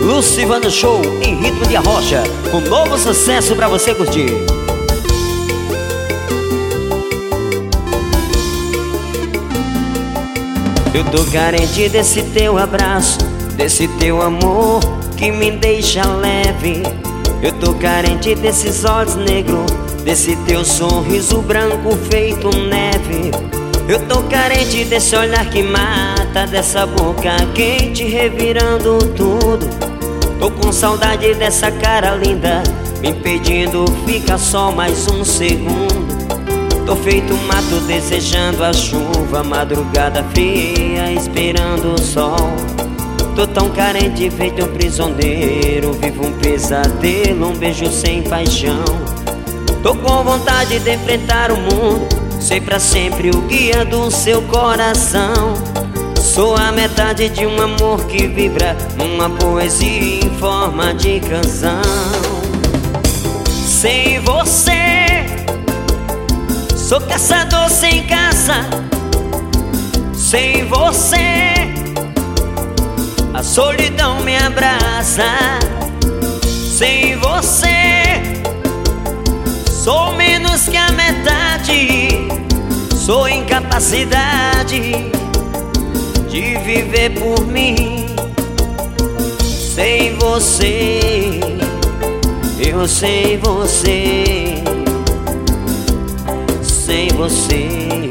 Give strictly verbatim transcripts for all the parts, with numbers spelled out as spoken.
Lucivano Show em ritmo de arrocha, um novo sucesso pra você curtir. Eu tô carente desse teu abraço, desse teu amor que me deixa leve. Eu tô carente desses olhos negros, desse teu sorriso branco feito neve. Eu tô carente desse olhar que mata, dessa boca quente revirando tudo. Tô com saudade dessa cara linda, me impedindo fica só mais um segundo. Tô feito um mato desejando a chuva, madrugada fria esperando o sol. Tô tão carente feito um prisioneiro, vivo um pesadelo, um beijo sem paixão. Tô com vontade de enfrentar o mundo, ser pra sempre o guia do seu coração. Sou a metade de um amor que vibra numa poesia em forma de canção. Sem você, sou caçador sem caça. Sem você, a solidão me abraça. Sem você, sou menos que a metade. Sou incapacidade de viver por mim. Sem você, eu sem você. Sem você,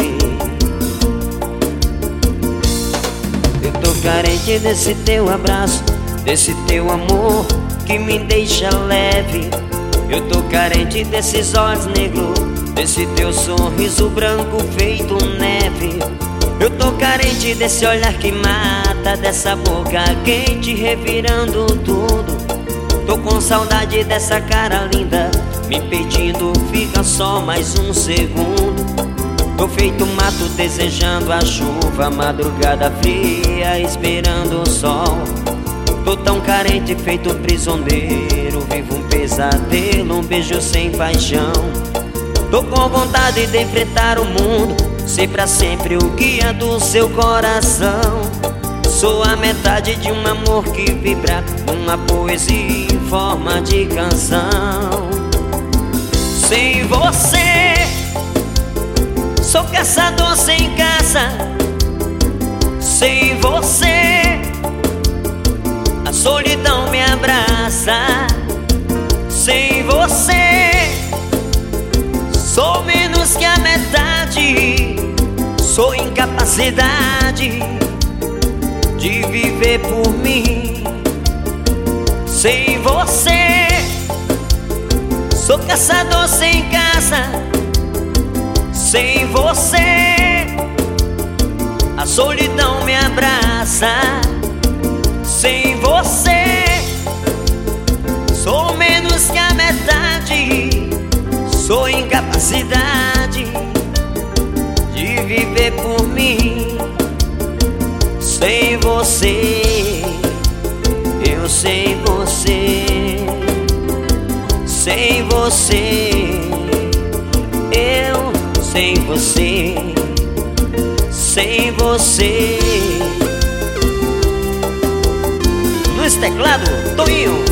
eu tô carente desse teu abraço, desse teu amor que me deixa leve. Eu tô carente desses olhos negros, desse teu sorriso branco feito neve. Eu tô carente desse olhar que mata, dessa boca quente revirando tudo. Tô com saudade dessa cara linda, me impedindo fica só mais um segundo. Tô feito um mato desejando a chuva, madrugada fria esperando o sol. Tô tão carente feito um prisioneiro, vivo um pesadelo, um beijo sem paixão. Tô com vontade de enfrentar o mundo, ser pra sempre o guia do seu coração. Sou a metade de um amor que vibra numa poesia em forma de canção. Sem você, sou caçador sem caça. Sem você, a solidão me abraça. Sem você, sou menos que a metade. Sou incapacidade de viver por mim. Sem você, sou caçador sem caça. Sem você, a solidão me abraça. Sem você, sou menos que a metade. Sou incapacidade de viver por mim. Sem você, eu sem você. Sem você, eu sem você. Sem você. No teclado, Toninho.